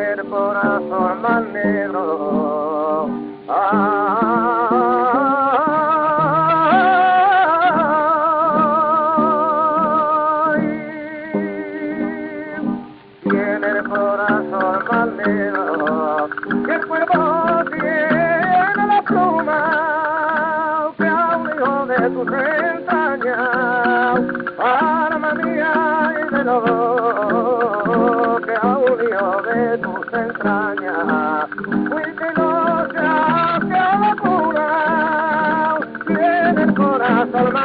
el corazón más negro. Ay, tiene el corazón más negro, que el cuerpo tiene la pluma que a un hijo de tus entrañas, arma mía y de lobo, que a un hijo de tus entrañas, fuiste noche hacia la cura, tiene el corazón